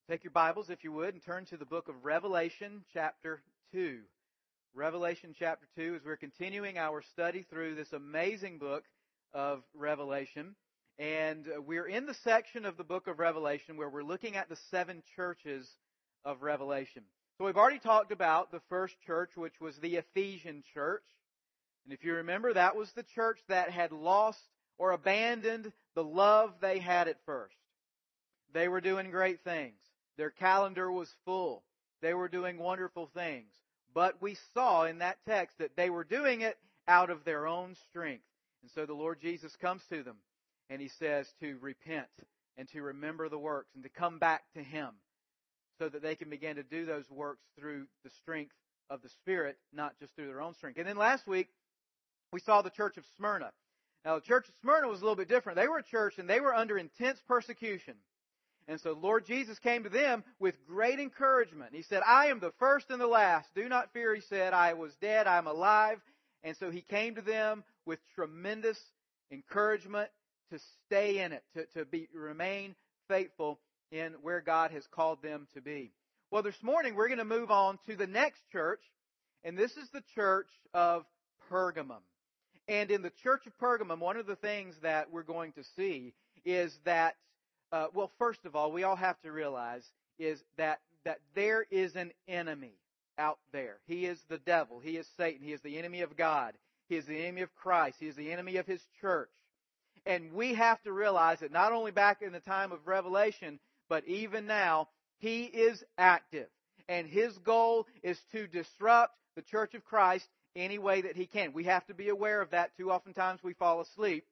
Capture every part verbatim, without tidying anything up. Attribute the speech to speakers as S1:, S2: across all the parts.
S1: Take your Bibles, if you would, and turn to the book of Revelation, chapter two. Revelation, chapter two, as we're continuing our study through this amazing book of Revelation. And we're in the section of the book of Revelation where we're looking at the seven churches of Revelation. So we've already talked about the first church, which was the Ephesian church. And if you remember, that was the church that had lost or abandoned the love they had at first. They were doing great things. Their calendar was full. They were doing wonderful things. But we saw in that text that they were doing it out of their own strength. And so the Lord Jesus comes to them and He says to repent and to remember the works and to come back to Him so that they can begin to do those works through the strength of the Spirit, not just through their own strength. And then last week, we saw the church of Smyrna. Now, the church of Smyrna was a little bit different. They were a church and they were under intense persecution. And so Lord Jesus came to them with great encouragement. He said, I am the first and the last. Do not fear, He said. I was dead. I am alive. And so He came to them with tremendous encouragement to stay in it, to, to be remain faithful in where God has called them to be. Well, this morning we're going to move on to the next church, and this is the church of Pergamum. And in the church of Pergamum, one of the things that we're going to see is that Uh, well, first of all, we all have to realize is that, that there is an enemy out there. He is the devil. He is Satan. He is the enemy of God. He is the enemy of Christ. He is the enemy of His church. And we have to realize that not only back in the time of Revelation, but even now, he is active. And his goal is to disrupt the church of Christ any way that he can. We have to be aware of that. Too oftentimes we fall asleep.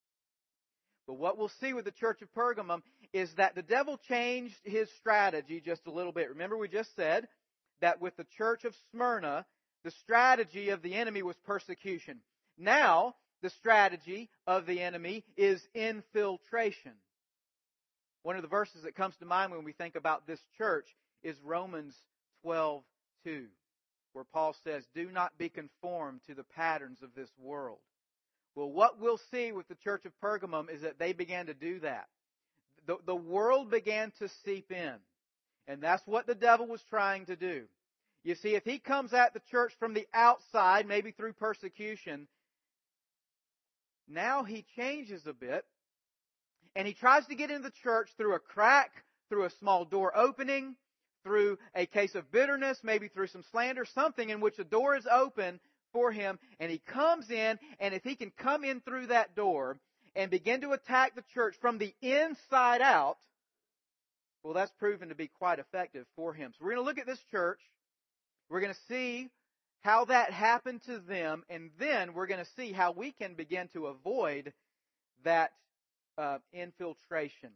S1: But what we'll see with the church of Pergamum is that the devil changed his strategy just a little bit. Remember, we just said that with the church of Smyrna, the strategy of the enemy was persecution. Now, the strategy of the enemy is infiltration. One of the verses that comes to mind when we think about this church is Romans twelve two, where Paul says, do not be conformed to the patterns of this world. Well, what we'll see with the church of Pergamum is that they began to do that. The, the world began to seep in. And that's what the devil was trying to do. You see, if he comes at the church from the outside, maybe through persecution, now he changes a bit. And he tries to get into the church through a crack, through a small door opening, through a case of bitterness, maybe through some slander, something in which a door is open for him, and he comes in, and if he can come in through that door and begin to attack the church from the inside out, well, that's proven to be quite effective for him. So we're going to look at this church. We're going to see how that happened to them, and then we're going to see how we can begin to avoid that uh, infiltration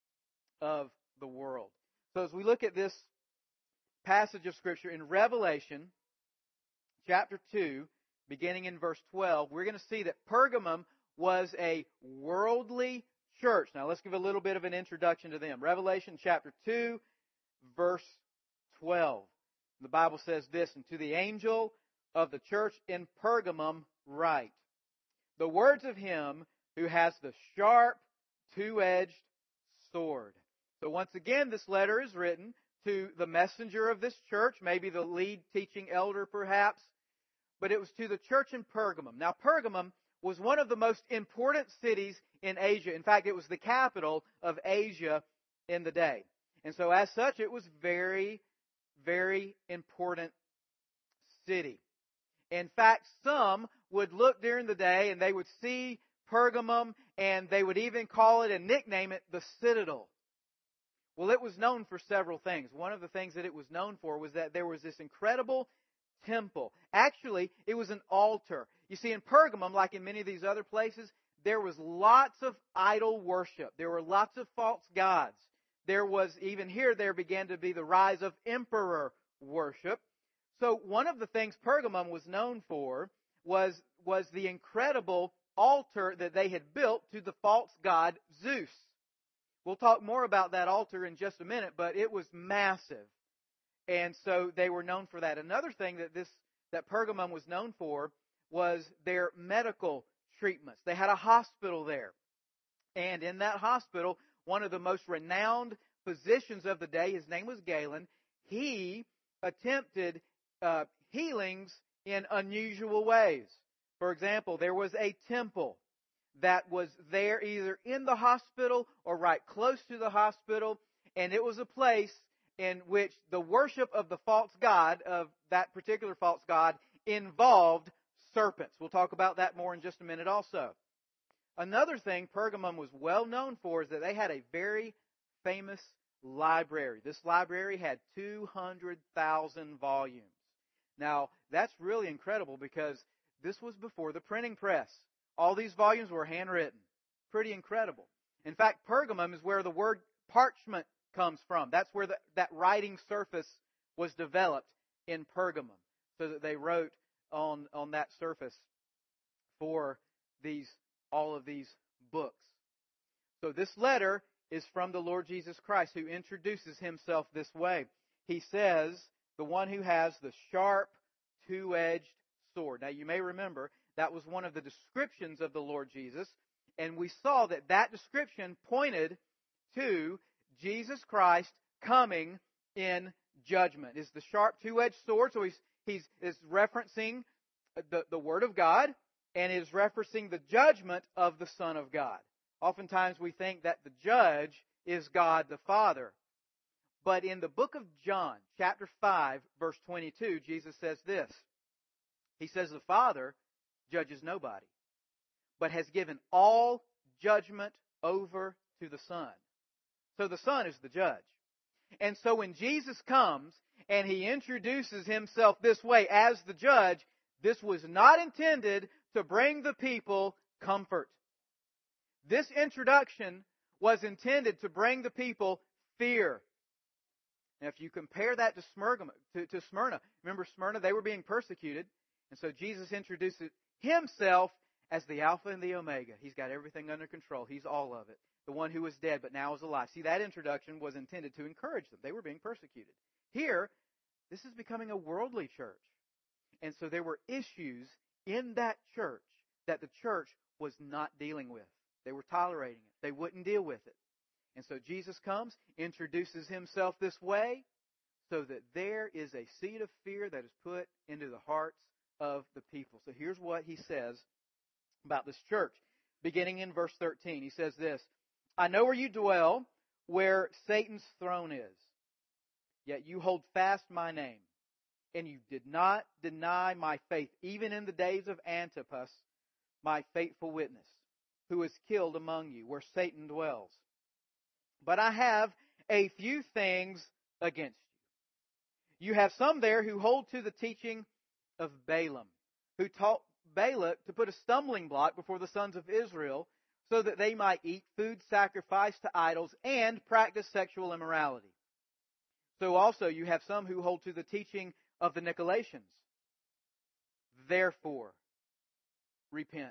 S1: of the world. So as we look at this passage of Scripture in Revelation chapter two, beginning in verse twelve, we're going to see that Pergamum was a worldly church. Now let's give a little bit of an introduction to them. Revelation chapter two, verse twelve. The Bible says this, and to the angel of the church in Pergamum write, the words of Him who has the sharp, two-edged sword. So once again, this letter is written to the messenger of this church, maybe the lead teaching elder perhaps, but it was to the church in Pergamum. Now, Pergamum was one of the most important cities in Asia. In fact, it was the capital of Asia in the day. And so as such, it was very, very important city. In fact, some would look during the day and they would see Pergamum and they would even call it and nickname it the Citadel. Well, it was known for several things. One of the things that it was known for was that there was this incredible temple. Actually, it was an altar. You see, in Pergamum, like in many of these other places, there was lots of idol worship. There were lots of false gods. There was, even here, there began to be the rise of emperor worship. So one of the things Pergamum was known for was, was the incredible altar that they had built to the false god Zeus. We'll talk more about that altar in just a minute, but it was massive. And so they were known for that. Another thing that this that Pergamum was known for was their medical treatments. They had a hospital there. And in that hospital, one of the most renowned physicians of the day. His name was Galen. He attempted uh, healings in unusual ways. For example, there was a temple that was there either in the hospital or right close to the hospital, and it was a place in which the worship of the false god, of that particular false god, involved serpents. We'll talk about that more in just a minute also. Another thing Pergamum was well known for is that they had a very famous library. This library had two hundred thousand volumes. Now, that's really incredible because this was before the printing press. All these volumes were handwritten. Pretty incredible. In fact, Pergamum is where the word parchment comes from. That's where the, that writing surface was developed, in Pergamum, so that they wrote on, on that surface for these all of these books. So this letter is from the Lord Jesus Christ, who introduces himself this way. He says, the one who has the sharp, two-edged sword. Now, you may remember that was one of the descriptions of the Lord Jesus, and we saw that that description pointed to Jesus Christ coming in judgment. It's the sharp, two-edged sword, so he's, he's is referencing the, the Word of God, and is referencing the judgment of the Son of God. Oftentimes we think that the judge is God the Father. But in the book of John, chapter five, verse twenty-two, Jesus says this. He says, the Father judges nobody, but has given all judgment over to the Son. So the Son is the judge. And so when Jesus comes and he introduces himself this way as the judge, this was not intended to bring the people comfort. This introduction was intended to bring the people fear. Now, if you compare that to Smyrna, to, to Smyrna, remember Smyrna, they were being persecuted. And so Jesus introduces himself as the Alpha and the Omega. He's got everything under control. He's all of it. The one who was dead but now is alive. See, that introduction was intended to encourage them. They were being persecuted. Here, this is becoming a worldly church. And so there were issues in that church that the church was not dealing with. They were tolerating it. They wouldn't deal with it. And so Jesus comes, introduces himself this way, so that there is a seed of fear that is put into the hearts of the people. So here's what he says about this church. Beginning in verse thirteen, he says this, I know where you dwell, where Satan's throne is. Yet you hold fast my name, and you did not deny my faith, even in the days of Antipas, my faithful witness, who was killed among you, where Satan dwells. But I have a few things against you. You have some there who hold to the teaching of Balaam, who taught Balak to put a stumbling block before the sons of Israel, so that they might eat food sacrificed to idols and practice sexual immorality. So also you have some who hold to the teaching of the Nicolaitans. Therefore, repent.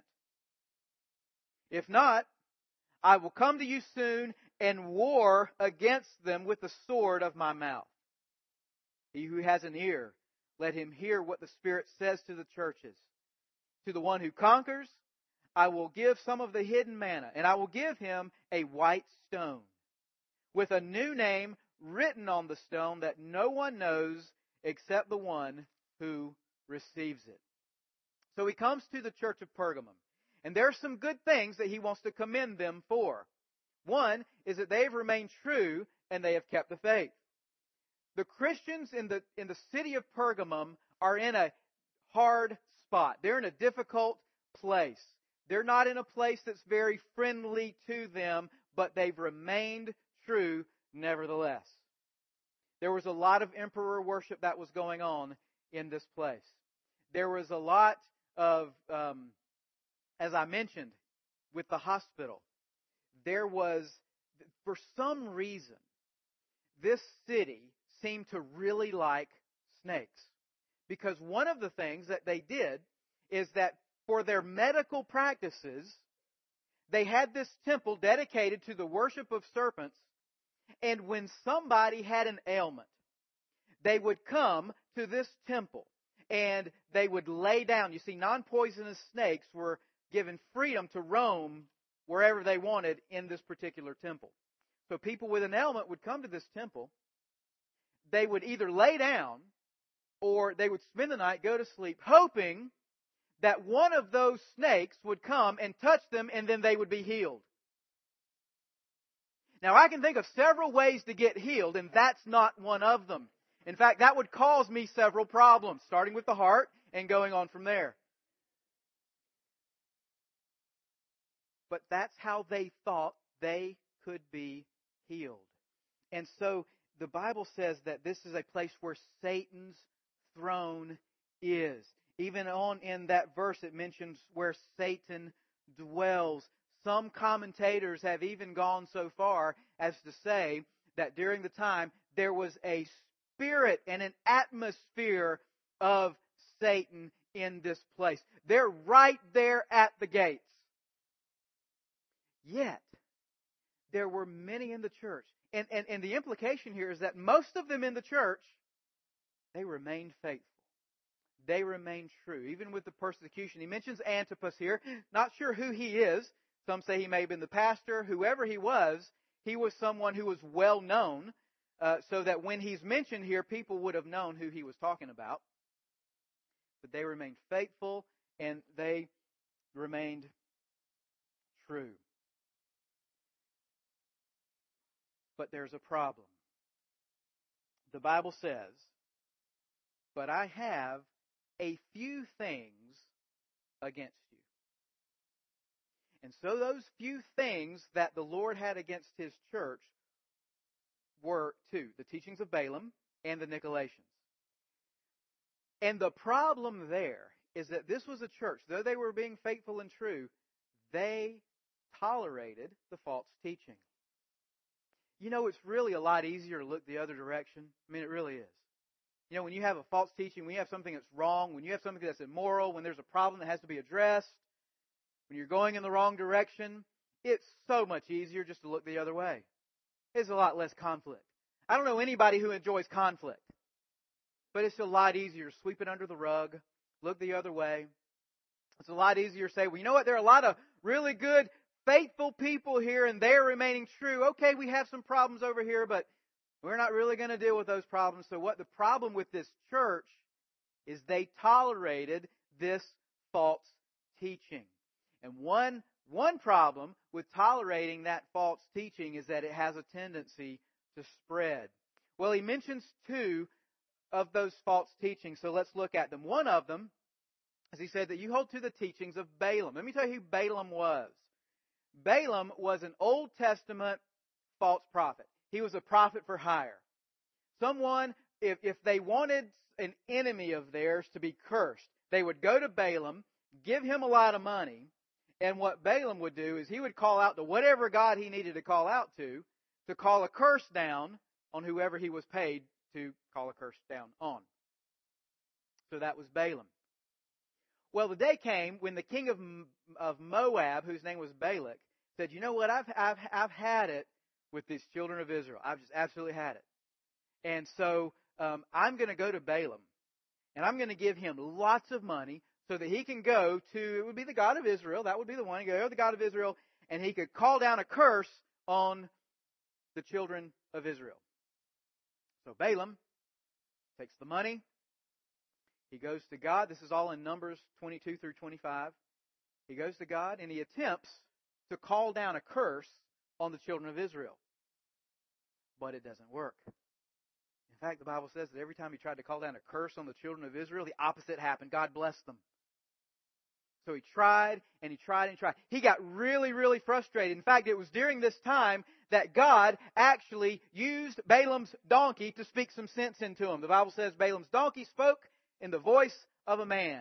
S1: If not, I will come to you soon and war against them with the sword of my mouth. He who has an ear, let him hear what the Spirit says to the churches. To the one who conquers, I will give some of the hidden manna, and I will give him a white stone, with a new name written on the stone that no one knows except the one who receives it. So he comes to the church of Pergamum, and there are some good things that he wants to commend them for. One is that they have remained true and they have kept the faith. The Christians in the in the city of Pergamum are in a hard spot. They're in a difficult place. They're not in a place that's very friendly to them, but they've remained true nevertheless. There was a lot of emperor worship that was going on in this place. There was a lot of, um, as I mentioned, with the hospital, there was, for some reason, this city seemed to really like snakes. Because one of the things that they did is that for their medical practices, they had this temple dedicated to the worship of serpents. And when somebody had an ailment, they would come to this temple and they would lay down. You see, non-poisonous snakes were given freedom to roam wherever they wanted in this particular temple. So people with an ailment would come to this temple. They would either lay down or they would spend the night, go to sleep, hoping that one of those snakes would come and touch them and then they would be healed. Now, I can think of several ways to get healed, and that's not one of them. In fact, that would cause me several problems, starting with the heart and going on from there. But that's how they thought they could be healed. And so the Bible says that this is a place where Satan's throne is. Even on in that verse it mentions where Satan dwells. Some commentators have even gone so far as to say that during the time there was a spirit and an atmosphere of Satan in this place. They're right there at the gates. Yet, there were many in the church. And, and, and the implication here is that most of them in the church, they remained faithful. They remained true, even with the persecution. He mentions Antipas here. Not sure who he is. Some say he may have been the pastor. Whoever he was, he was someone who was well known, uh, so that when he's mentioned here, people would have known who he was talking about. But they remained faithful, and they remained true. But there's a problem. The Bible says, "But I have a few things against you." And so those few things that the Lord had against His church were two, the teachings of Balaam and the Nicolaitans. And the problem there is that this was a church, though they were being faithful and true, they tolerated the false teaching. You know, it's really a lot easier to look the other direction. I mean, it really is. You know, when you have a false teaching, when you have something that's wrong, when you have something that's immoral, when there's a problem that has to be addressed, when you're going in the wrong direction, it's so much easier just to look the other way. There's a lot less conflict. I don't know anybody who enjoys conflict. But it's a lot easier to sweep it under the rug, look the other way. It's a lot easier to say, well, you know what, there are a lot of really good, faithful people here, and they're remaining true. Okay, we have some problems over here, but we're not really going to deal with those problems. So what the problem with this church is they tolerated this false teaching. And one, one problem with tolerating that false teaching is that it has a tendency to spread. Well, he mentions two of those false teachings, so let's look at them. One of them, as he said, that you hold to the teachings of Balaam. Let me tell you who Balaam was. Balaam was an Old Testament false prophet. He was a prophet for hire. Someone, if, if they wanted an enemy of theirs to be cursed, they would go to Balaam, give him a lot of money, and what Balaam would do is he would call out to whatever god he needed to call out to, to call a curse down on whoever he was paid to call a curse down on. So that was Balaam. Well, the day came when the king of of Moab, whose name was Balak, said, you know what, I've, I've, I've had it with these children of Israel. I've just absolutely had it. And so um, I'm going to go to Balaam, and I'm going to give him lots of money so that he can go to, it would be the God of Israel, that would be the one, he could go to the God of Israel, and he could call down a curse on the children of Israel. So Balaam takes the money. He goes to God. This is all in Numbers twenty-two through twenty-five. He goes to God and he attempts to call down a curse on the children of Israel. But it doesn't work. In fact, the Bible says that every time he tried to call down a curse on the children of Israel, the opposite happened. God blessed them. So he tried and he tried and he tried. He got really, really frustrated. In fact, it was during this time that God actually used Balaam's donkey to speak some sense into him. The Bible says Balaam's donkey spoke in the voice of a man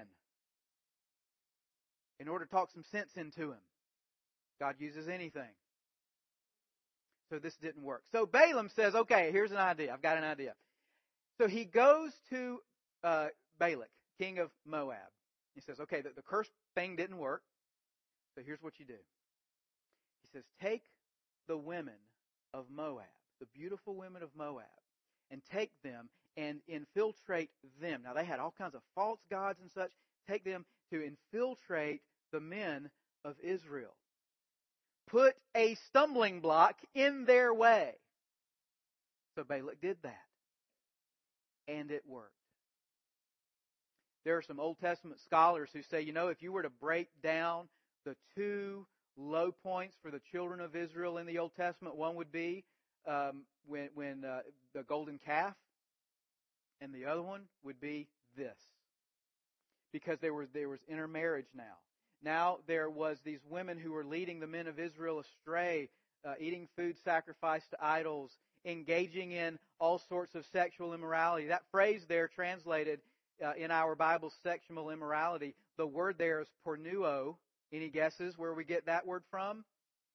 S1: in order to talk some sense into him. God uses anything. So this didn't work. So Balaam says, okay, here's an idea. I've got an idea. So he goes to uh, Balak, king of Moab. He says, okay, the, the curse thing didn't work. So here's what you do. He says, take the women of Moab, the beautiful women of Moab, and take them and infiltrate them. Now, they had all kinds of false gods and such. Take them to infiltrate the men of Israel. put a stumbling block in their way. So Balak did that. And it worked. There are some Old Testament scholars who say, you know, if you were to break down the two low points for the children of Israel in the Old Testament, one would be um, when, when uh, the golden calf, and the other one would be this. Because there was, there was intermarriage now. Now there was these women who were leading the men of Israel astray, uh, eating food sacrificed to idols, engaging in all sorts of sexual immorality. That phrase there translated uh, in our Bible, sexual immorality, the word there is pornuo. Any guesses where we get that word from?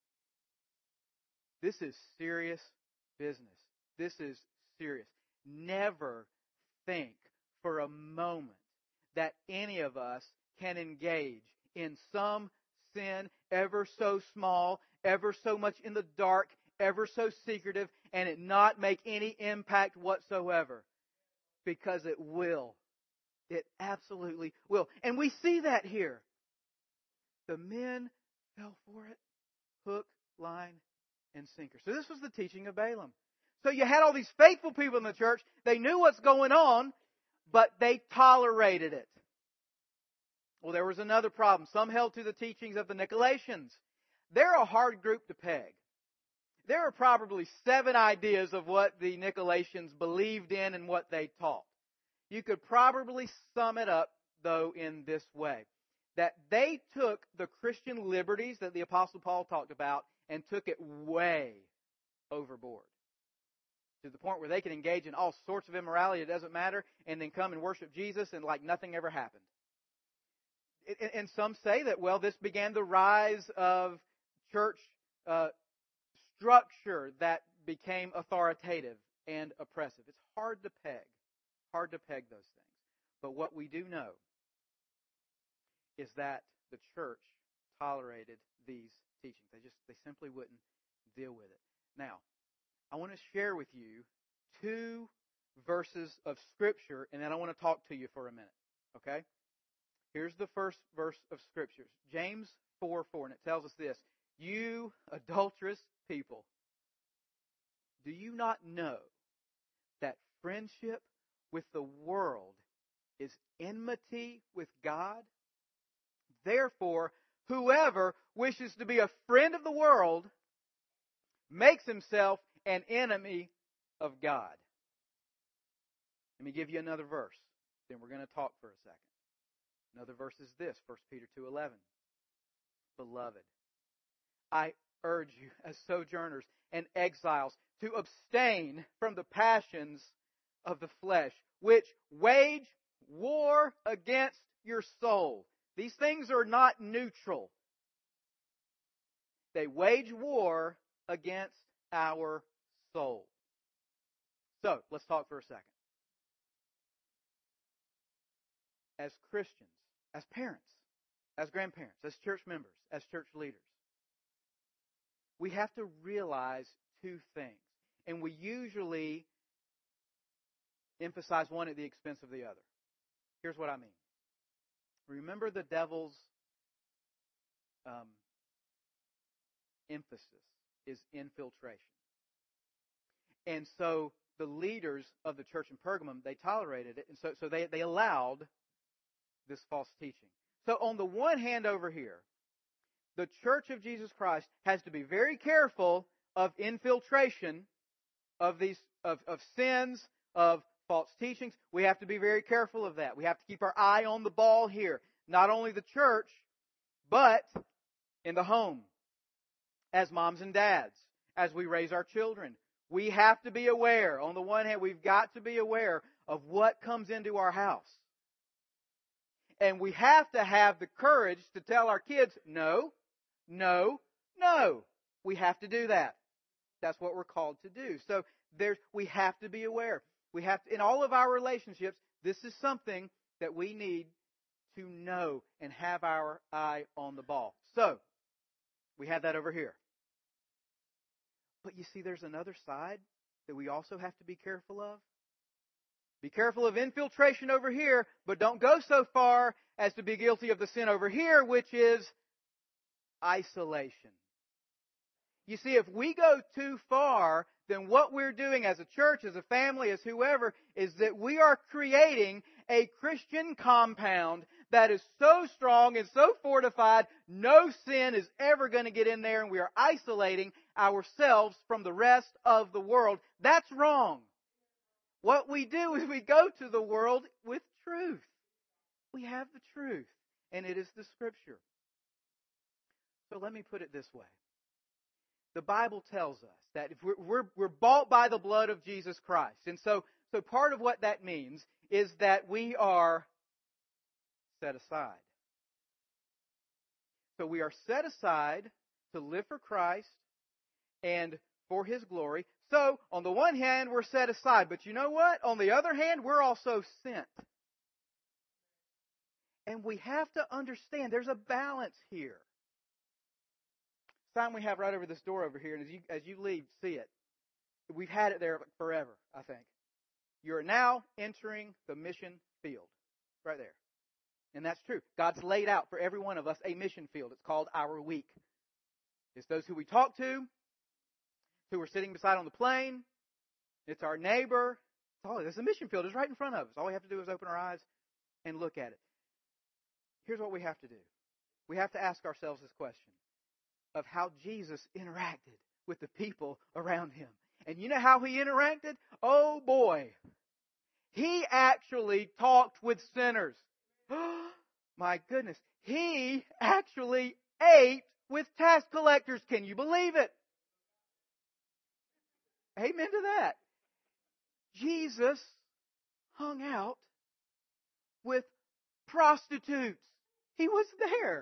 S1: This is serious business. This is serious. Never think for a moment that any of us can engage in some sin ever so small, ever so much in the dark, ever so secretive, and it not make any impact whatsoever. Because it will. It absolutely will. And we see that here. The men fell for it. Hook, line, and sinker. So this was the teaching of Balaam. So you had all these faithful people in the church. They knew what's going on, but they tolerated it. Well, there was another problem. Some held to the teachings of the Nicolaitans. They're a hard group to peg. There are probably seven ideas of what the Nicolaitans believed in and what they taught. You could probably sum it up, though, in this way. That they took the Christian liberties that the Apostle Paul talked about and took it way overboard. To the point where they could engage in all sorts of immorality, it doesn't matter, and then come and worship Jesus and like nothing ever happened. And some say that, well, this began the rise of church uh, structure that became authoritative and oppressive. It's hard to peg. Hard to peg those things. But what we do know is that the church tolerated these teachings. They just, they simply wouldn't deal with it. Now, I want to share with you two verses of Scripture, and then I want to talk to you for a minute. Okay? Here's the first verse of Scripture. James four four, and it tells us this. You adulterous people, do you not know that friendship with the world is enmity with God? Therefore, whoever wishes to be a friend of the world makes himself an enemy of God. Let me give you another verse. Then we're going to talk for a second. Another verse is this, First Peter two eleven. Beloved, I urge you as sojourners and exiles to abstain from the passions of the flesh, which wage war against your soul. These things are not neutral. They wage war against our soul. So, let's talk for a second. As Christians, as parents, as grandparents, as church members, as church leaders, we have to realize two things. And we usually emphasize one at the expense of the other. Here's what I mean. Remember the devil's um, emphasis is infiltration. And so the leaders of the church in Pergamum, they tolerated it, and so, so they, they allowed this false teaching. So on the one hand over here, the Church of Jesus Christ has to be very careful of infiltration of these of, of sins, of false teachings. We have to be very careful of that. We have to keep our eye on the ball here. Not only the church, but in the home. As moms and dads, as we raise our children. We have to be aware. On the one hand, we've got to be aware of what comes into our house. And we have to have the courage to tell our kids, no, no, no. We have to do that. That's what we're called to do. So there's, we have to be aware. We have to, in all of our relationships, this is something that we need to know and have our eye on the ball. So, we have that over here. But you see, there's another side that we also have to be careful of. Be careful of infiltration over here, but don't go so far as to be guilty of the sin over here, which is isolation. You see, if we go too far, then what we're doing as a church, as a family, as whoever, is that we are creating a Christian compound that is so strong and so fortified, no sin is ever going to get in there, and we are isolating ourselves from the rest of the world. That's wrong. What we do is we go to the world with truth. We have the truth, and it is the Scripture. So let me put it this way. The Bible tells us that if we're, we're, we're bought by the blood of Jesus Christ. And so, so part of what that means is that we are set aside. So we are set aside to live for Christ and for His glory. So, on the one hand, we're set aside. But you know what? On the other hand, we're also sent. And we have to understand there's a balance here. Sign we have right over this door over here, and as you as you leave, see it. We've had it there forever, I think. You're now entering the mission field. Right there. And that's true. God's laid out for every one of us a mission field. It's called our week. It's those who we talk to, who we're sitting beside on the plane. It's our neighbor. It's all, it's a mission field. It's right in front of us. All we have to do is open our eyes and look at it. Here's what we have to do. We have to ask ourselves this question of how Jesus interacted with the people around Him. And you know how He interacted? Oh boy. He actually talked with sinners. My goodness. He actually ate with tax collectors. Can you believe it? Amen to that. Jesus hung out with prostitutes. He was there.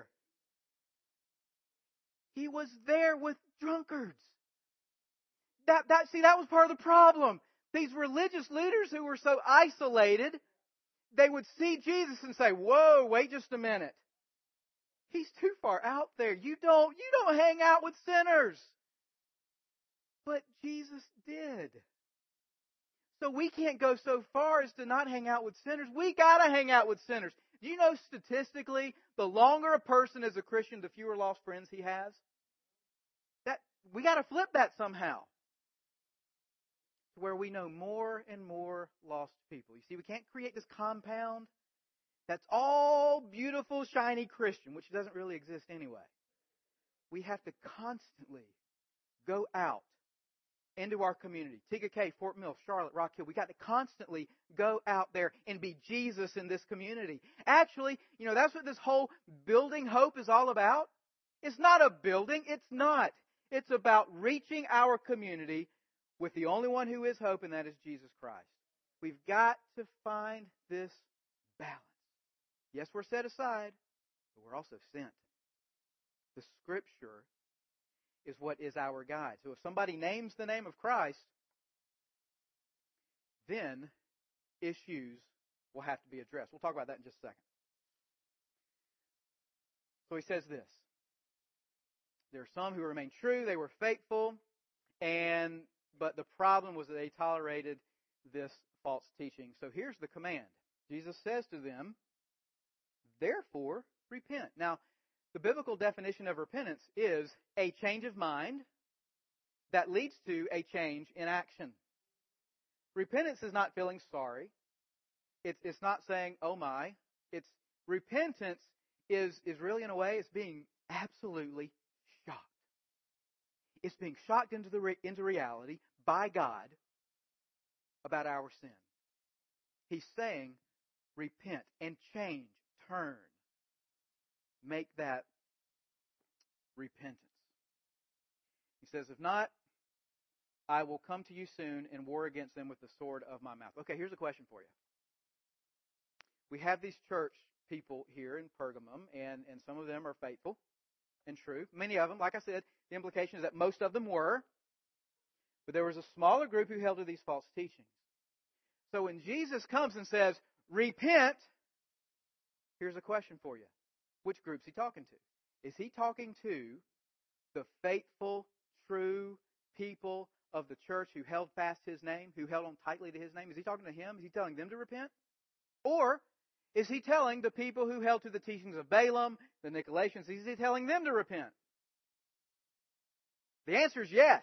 S1: He was there with drunkards. That, that, see, that was part of the problem. These religious leaders who were so isolated, they would see Jesus and say, whoa, wait just a minute. He's too far out there. You don't, you don't hang out with sinners. But Jesus did. So we can't go so far as to not hang out with sinners. We got to hang out with sinners. Do you know statistically, the longer a person is a Christian, the fewer lost friends he has? That we got to flip that somehow. To where we know more and more lost people. You see, we can't create this compound that's all beautiful, shiny Christian, which doesn't really exist anyway. We have to constantly go out into our community. T G K, Fort Mill, Charlotte, Rock Hill. We got to constantly go out there and be Jesus in this community. Actually, you know, that's what this whole building hope is all about. It's not a building. It's not. It's about reaching our community with the only one who is hope, and that is Jesus Christ. We've got to find this balance. Yes, we're set aside, but we're also sent. The Scripture is what is our guide. So if somebody names the name of Christ, then issues will have to be addressed. We'll talk about that in just a second. So he says this. There are some who remained true, they were faithful, and but the problem was that they tolerated this false teaching. So here's the command. Jesus says to them, therefore, repent. Now, the biblical definition of repentance is a change of mind that leads to a change in action. Repentance is not feeling sorry. It's, it's not saying, oh my. It's repentance is, is really, in a way, it's being absolutely shocked. It's being shocked into the re- into reality by God about our sin. He's saying, repent and change, turn. Make that repentance. He says, if not, I will come to you soon and war against them with the sword of my mouth. Okay, here's a question for you. We have these church people here in Pergamum, and, and some of them are faithful and true. Many of them, like I said, the implication is that most of them were. But there was a smaller group who held to these false teachings. So when Jesus comes and says, repent, here's a question for you. Which group's he talking to? Is he talking to the faithful, true people of the church who held fast his name, who held on tightly to his name? Is he talking to him? Is he telling them to repent? Or is he telling the people who held to the teachings of Balaam, the Nicolaitans, is he telling them to repent? The answer is yes.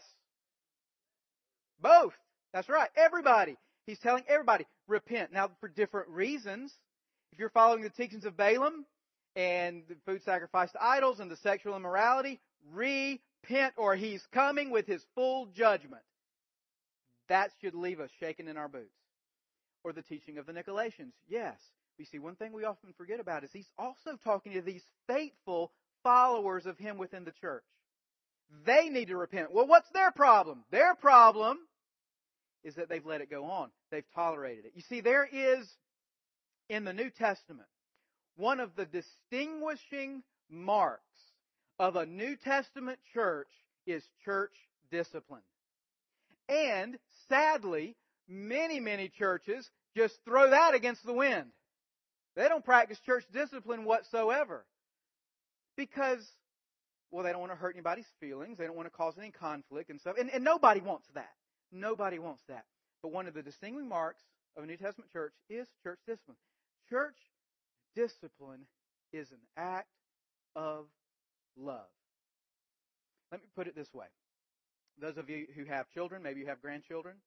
S1: Both. That's right. Everybody. He's telling everybody, repent. Now, for different reasons. If you're following the teachings of Balaam and the food sacrifice to idols and the sexual immorality, repent or he's coming with his full judgment. That should leave us shaking in our boots. Or the teaching of the Nicolaitans. Yes. You see, one thing we often forget about is he's also talking to these faithful followers of him within the church. They need to repent. Well, what's their problem? Their problem is that they've let it go on. They've tolerated it. You see, there is, in the New Testament, one of the distinguishing marks of a New Testament church is church discipline. And, sadly, many, many churches just throw that against the wind. They don't practice church discipline whatsoever. Because, well, they don't want to hurt anybody's feelings. They don't want to cause any conflict and stuff. And, and nobody wants that. Nobody wants that. But one of the distinguishing marks of a New Testament church is church discipline. Church discipline is an act of love. Let me put it this way. Those of you who have children, maybe you have grandchildren,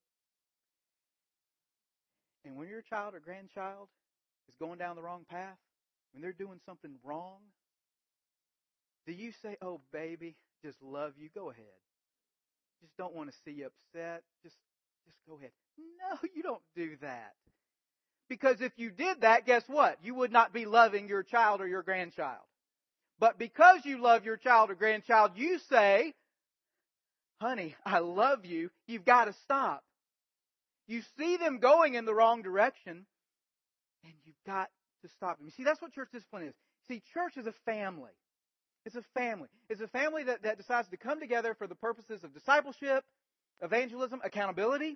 S1: and when your child or grandchild is going down the wrong path, when they're doing something wrong, do you say, oh, baby, just love you, go ahead. Just don't want to see you upset. Just, just go ahead. No, you don't do that. Because if you did that, guess what? You would not be loving your child or your grandchild. But because you love your child or grandchild, you say, honey, I love you. You've got to stop. You see them going in the wrong direction, and you've got to stop them. You see, that's what church discipline is. See, church is a family. It's a family. It's a family that, that decides to come together for the purposes of discipleship, evangelism, accountability.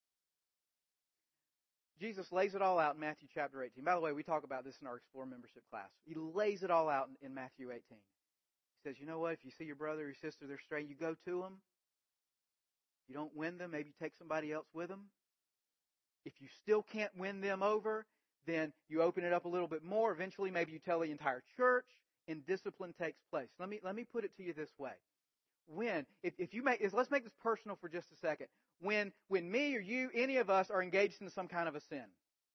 S1: Jesus lays it all out in Matthew chapter eighteen. By the way, we talk about this in our Explore membership class. He lays it all out in, in Matthew eighteen. He says, you know what? If you see your brother or your sister, they're straying, you go to them. You don't win them, maybe take somebody else with them. If you still can't win them over, then you open it up a little bit more. Eventually, maybe you tell the entire church, and discipline takes place. Let me let me put it to you this way. When, if, if you make, let's make this personal for just a second. When, when me or you, any of us are engaged in some kind of a sin,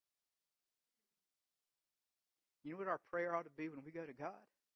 S1: you know what our prayer ought to be when we go to God?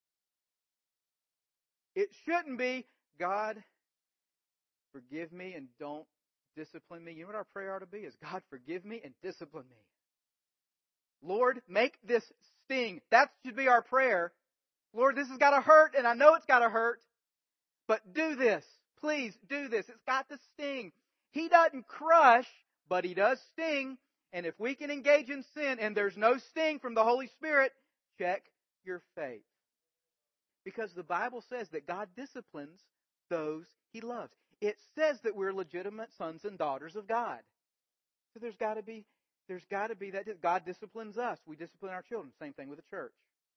S1: It shouldn't be, God, forgive me and don't discipline me. You know what our prayer ought to be is, God, forgive me and discipline me. Lord, make this sting. That should be our prayer. Lord, this has got to hurt, and I know it's got to hurt, but do this. Please do this. It's got to sting. He doesn't crush, but He does sting. And if we can engage in sin and there's no sting from the Holy Spirit, check your faith. Because the Bible says that God disciplines those He loves. It says that we're legitimate sons and daughters of God. So there's got to be, there's got to be that God disciplines us. We discipline our children. Same thing with the church.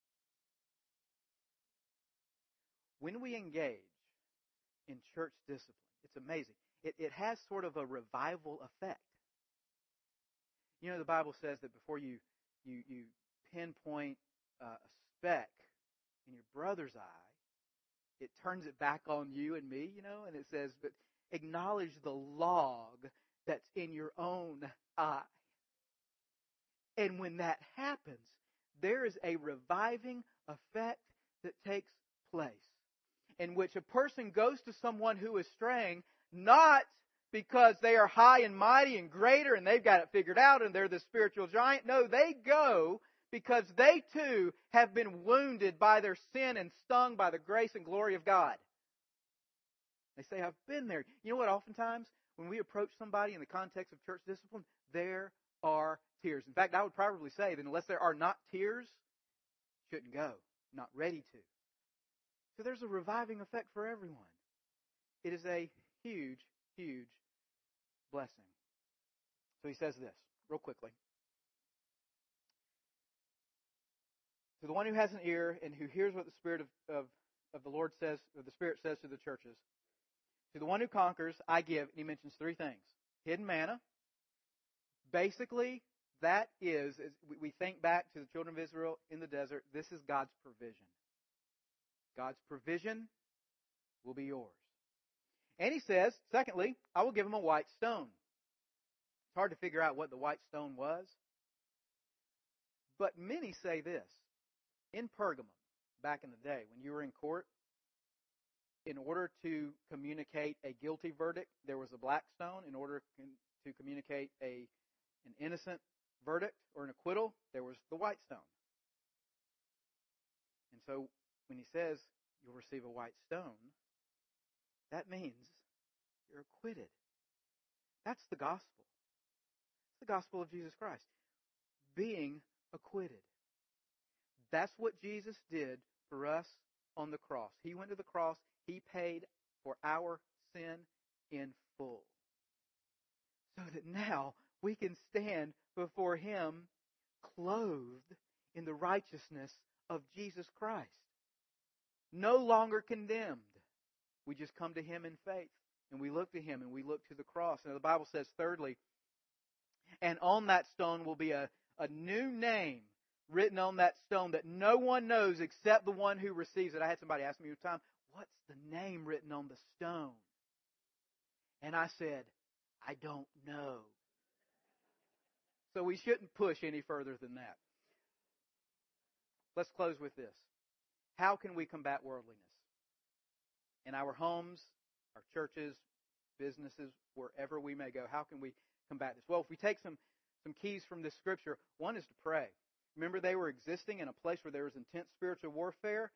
S1: When we engage in church discipline, it's amazing. It, it has sort of a revival effect. You know, the Bible says that before you you, you pinpoint uh, a speck in your brother's eye, it turns it back on you and me, you know, and it says, but acknowledge the log that's in your own eye. And when that happens, there is a reviving effect that takes place, in which a person goes to someone who is straying, not because they are high and mighty and greater and they've got it figured out and they're the spiritual giant. No, they go because they too have been wounded by their sin and stung by the grace and glory of God. They say, I've been there. You know what? Oftentimes, when we approach somebody in the context of church discipline, there are tears. In fact, I would probably say that unless there are not tears, shouldn't go. Not ready to. So there's a reviving effect for everyone. It is a huge, huge blessing. So he says this, real quickly. To the one who has an ear and who hears what the Spirit of, of, of the Lord says, or the Spirit says to the churches, to the one who conquers, I give, and he mentions three things. Hidden manna. Basically, that is, is we think back to the children of Israel in the desert, this is God's provision. God's provision will be yours. And he says, secondly, I will give them a white stone. It's hard to figure out what the white stone was. But many say this. In Pergamum, back in the day, when you were in court, in order to communicate a guilty verdict, there was a black stone. In order to communicate a an innocent verdict or an acquittal, there was the white stone. And so when he says you'll receive a white stone, that means you're acquitted. That's the gospel. It's the gospel of Jesus Christ. Being acquitted. That's what Jesus did for us on the cross. He went to the cross. He paid for our sin in full. So that now we can stand before Him clothed in the righteousness of Jesus Christ. No longer condemned. We just come to Him in faith. And we look to Him and we look to the cross. And the Bible says, thirdly, and on that stone will be a, a new name written on that stone that no one knows except the one who receives it. I had somebody ask me one time, what's the name written on the stone? And I said, I don't know. So we shouldn't push any further than that. Let's close with this. How can we combat worldliness? In our homes, our churches, businesses, wherever we may go, how can we combat this? Well, if we take some, some keys from this scripture, one is to pray. Remember, they were existing in a place where there was intense spiritual warfare.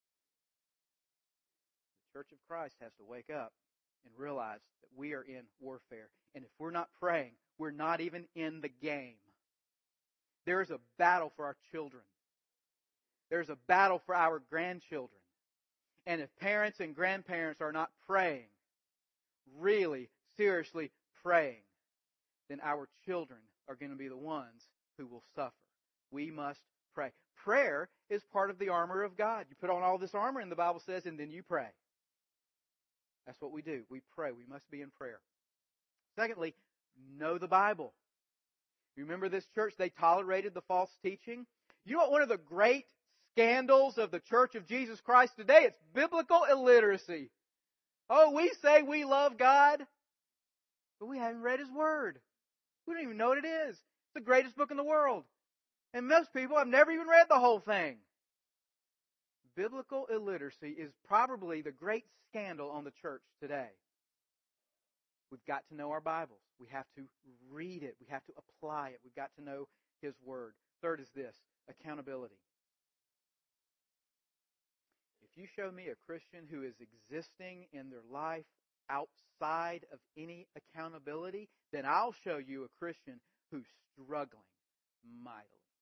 S1: The Church of Christ has to wake up and realize that we are in warfare. And if we're not praying, we're not even in the game. There is a battle for our children. There's a battle for our grandchildren. And if parents and grandparents are not praying, really, seriously praying, then our children are going to be the ones who will suffer. We must pray. Prayer is part of the armor of God. You put on all this armor, and the Bible says, and then you pray. That's what we do. We pray. We must be in prayer. Secondly, know the Bible. You remember this church? They tolerated the false teaching. You know what one of the great scandals of the Church of Jesus Christ today? It's biblical illiteracy. Oh, we say we love God, but we haven't read His Word. We don't even know what it is. It's the greatest book in the world. And most people have never even read the whole thing. Biblical illiteracy is probably the great scandal on the church today. We've got to know our Bibles. We have to read it. We have to apply it. We've got to know His Word. Third is this, accountability. If you show me a Christian who is existing in their life outside of any accountability, then I'll show you a Christian who's struggling mightily.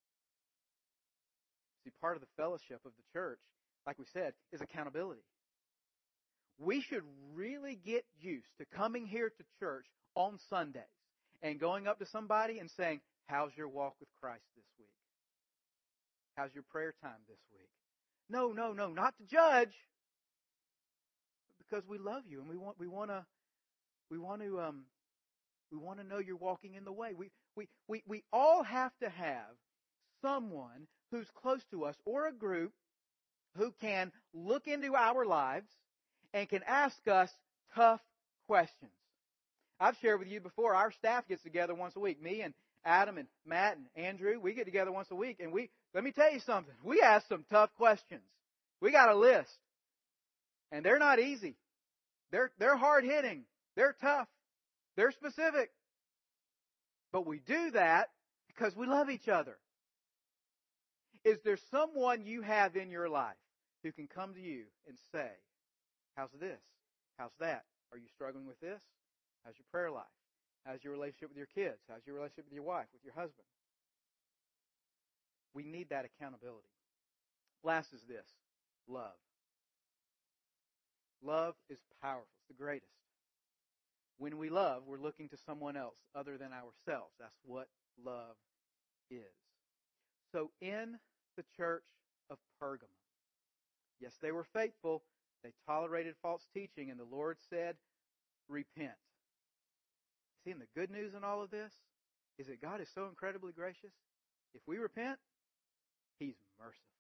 S1: See, part of the fellowship of the church, like we said, is accountability. We should really get used to coming here to church on Sundays and going up to somebody and saying, how's your walk with Christ this week? How's your prayer time this week? No, no, no, not to judge, but because we love you and we want we want to we want to um we want to know you're walking in the way. We we we we all have to have someone who's close to us or a group who can look into our lives and can ask us tough questions. I've shared with you before, our staff gets together once a week. Me and Adam and Matt and Andrew, we get together once a week, and we, let me tell you something, we ask some tough questions. We got a list. And they're not easy. They're, they're hard-hitting. They're tough. They're specific. But we do that because we love each other. Is there someone you have in your life who can come to you and say, how's this? How's that? Are you struggling with this? How's your prayer life? How's your relationship with your kids? How's your relationship with your wife, with your husband? We need that accountability. Last is this, love. Love is powerful. It's the greatest. When we love, we're looking to someone else other than ourselves. That's what love is. So in the church of Pergamum, yes, they were faithful. They tolerated false teaching, and the Lord said, repent. See, and the good news in all of this is that God is so incredibly gracious. If we repent, He's merciful.